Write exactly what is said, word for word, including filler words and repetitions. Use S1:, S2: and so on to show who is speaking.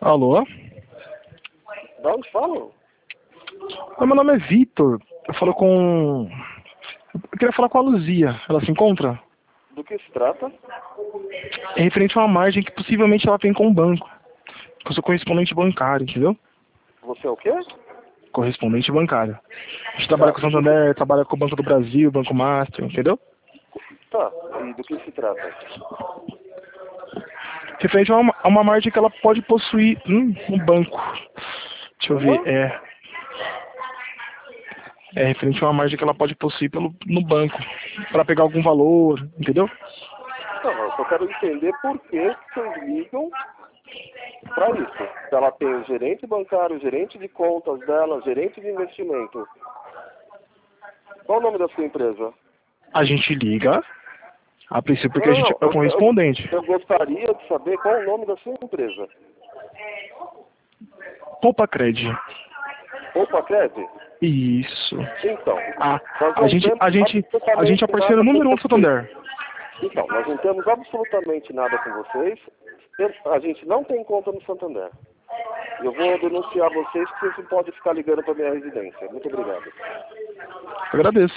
S1: Alô?
S2: Da onde falam?
S1: Oi, meu nome é Vitor. Eu falo com... Eu queria falar com a Luzia. Ela se encontra?
S2: Do que se trata?
S1: É referente a uma margem que possivelmente ela tem com o banco. Eu sou correspondente bancário, entendeu?
S2: Você é o quê?
S1: Correspondente bancário. A gente
S2: Tá,
S1: trabalha com o
S2: e do que...
S1: Santander, trabalha com o Banco do Brasil, Banco Master, entendeu?
S2: Tá, e do que se trata?
S1: Referente a uma, a uma margem que ela pode possuir hum, no banco. Deixa eu ver,
S2: Uma?
S1: é... É referente a uma margem que ela pode possuir pelo, no banco. Para pegar algum valor, entendeu?
S2: Não, eu só quero entender por que que vocês ligam para isso. Se ela tem o gerente bancário, o gerente de contas dela, o gerente de investimento. Qual o nome da sua empresa?
S1: A gente liga, a princípio porque a
S2: Não,
S1: gente
S2: não,
S1: é o
S2: eu, eu,
S1: correspondente.
S2: eu gostaria de saber qual o nome da sua empresa.
S1: Poupa Cred.
S2: Opa, Cred?
S1: Isso.
S2: Então,
S1: A,
S2: nós
S1: a
S2: não
S1: gente,
S2: temos
S1: a gente, a gente é
S2: absolutamente
S1: parceiro
S2: nada com
S1: número um do
S2: vocês.
S1: Santander.
S2: Então, nós não temos absolutamente nada com vocês. A gente não tem conta no Santander. Eu vou denunciar vocês que vocês não podem ficar ligando para minha residência. Muito obrigado.
S1: Agradeço.